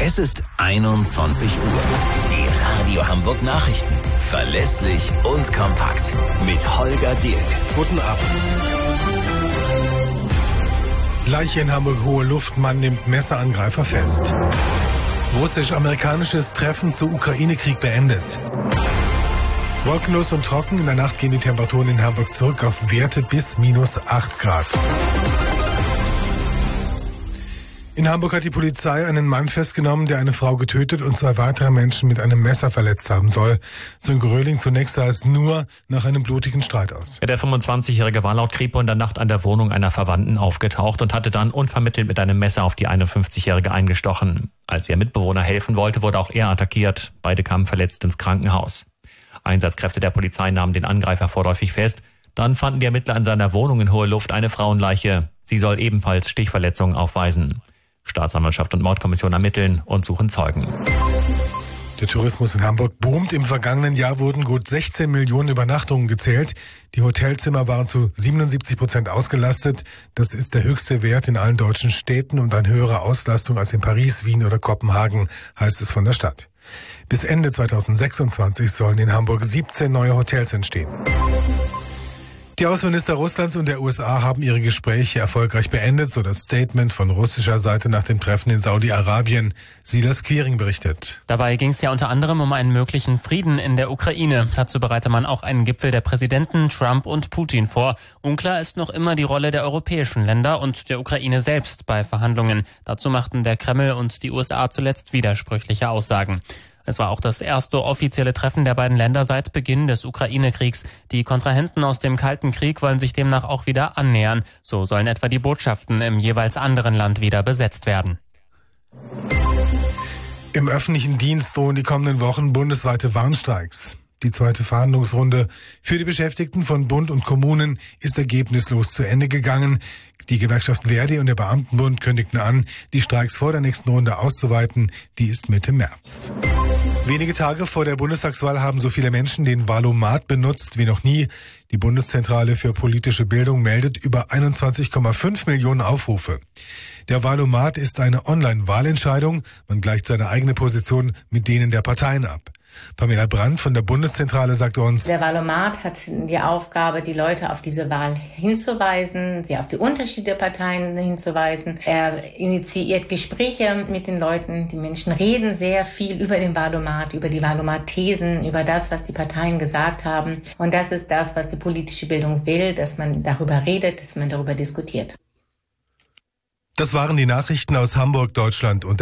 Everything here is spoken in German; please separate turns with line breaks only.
Es ist 21 Uhr. Die Radio Hamburg Nachrichten. Verlässlich und kompakt. Mit Holger Dirk.
Guten Abend. Leiche in Hamburg, hohe Luft, Mann nimmt Messerangreifer fest. Russisch-amerikanisches Treffen zu Ukraine-Krieg beendet. Wolkenlos und trocken, in der Nacht gehen die Temperaturen in Hamburg zurück auf Werte bis minus 8 Grad. In Hamburg hat die Polizei einen Mann festgenommen, der eine Frau getötet und 2 weitere Menschen mit einem Messer verletzt haben soll. So in Gröling zunächst sah es nur nach einem blutigen Streit aus.
Der 25-Jährige war laut Kripo in der Nacht an der Wohnung einer Verwandten aufgetaucht und hatte dann unvermittelt mit einem Messer auf die 51-Jährige eingestochen. Als ihr Mitbewohner helfen wollte, wurde auch er attackiert. Beide kamen verletzt ins Krankenhaus. Einsatzkräfte der Polizei nahmen den Angreifer vorläufig fest. Dann fanden die Ermittler in seiner Wohnung in Hohe Luft eine Frauenleiche. Sie soll ebenfalls Stichverletzungen aufweisen. Staatsanwaltschaft und Mordkommission ermitteln und suchen Zeugen.
Der Tourismus in Hamburg boomt. Im vergangenen Jahr wurden gut 16 Millionen Übernachtungen gezählt. Die Hotelzimmer waren zu 77% ausgelastet. Das ist der höchste Wert in allen deutschen Städten und eine höhere Auslastung als in Paris, Wien oder Kopenhagen, heißt es von der Stadt. Bis Ende 2026 sollen in Hamburg 17 neue Hotels entstehen. Die Außenminister Russlands und der USA haben ihre Gespräche erfolgreich beendet, so das Statement von russischer Seite nach dem Treffen in Saudi-Arabien. Silas Quiring berichtet.
Dabei ging es ja unter anderem um einen möglichen Frieden in der Ukraine. Dazu bereite man auch einen Gipfel der Präsidenten Trump und Putin vor. Unklar ist noch immer die Rolle der europäischen Länder und der Ukraine selbst bei Verhandlungen. Dazu machten der Kreml und die USA zuletzt widersprüchliche Aussagen. Es war auch das erste offizielle Treffen der beiden Länder seit Beginn des Ukraine-Kriegs. Die Kontrahenten aus dem Kalten Krieg wollen sich demnach auch wieder annähern. So sollen etwa die Botschaften im jeweils anderen Land wieder besetzt werden.
Im öffentlichen Dienst drohen die kommenden Wochen bundesweite Warnstreiks. Die zweite Verhandlungsrunde für die Beschäftigten von Bund und Kommunen ist ergebnislos zu Ende gegangen. Die Gewerkschaft Verdi und der Beamtenbund kündigten an, die Streiks vor der nächsten Runde auszuweiten. Die ist Mitte März. Wenige Tage vor der Bundestagswahl haben so viele Menschen den Wahlomat benutzt wie noch nie. Die Bundeszentrale für politische Bildung meldet über 21,5 Millionen Aufrufe. Der Wahlomat ist eine Online-Wahlentscheidung. Man gleicht seine eigene Position mit denen der Parteien ab. Pamela Brandt von der Bundeszentrale sagt uns:
Der Wahlomat hat die Aufgabe, die Leute auf diese Wahl hinzuweisen, sie auf die Unterschiede der Parteien hinzuweisen. Er initiiert Gespräche mit den Leuten. Die Menschen reden sehr viel über den Wahlomat, über die Wahlomat-Thesen, über das, was die Parteien gesagt haben. Und das ist das, was die politische Bildung will, dass man darüber redet, dass man darüber diskutiert.
Das waren die Nachrichten aus Hamburg, Deutschland und